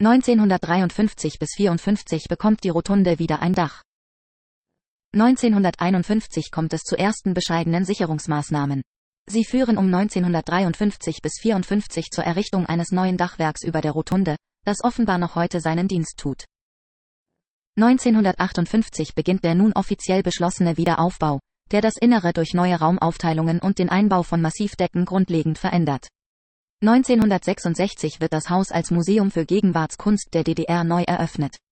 1953 bis 54 bekommt die Rotunde wieder ein Dach. 1951 kommt es zu ersten bescheidenen Sicherungsmaßnahmen. Sie führen um 1953 bis 54 zur Errichtung eines neuen Dachwerks über der Rotunde, das offenbar noch heute seinen Dienst tut. 1958 beginnt der nun offiziell beschlossene Wiederaufbau, der das Innere durch neue Raumaufteilungen und den Einbau von Massivdecken grundlegend verändert. 1966 wird das Haus als Museum für Gegenwartskunst der DDR neu eröffnet.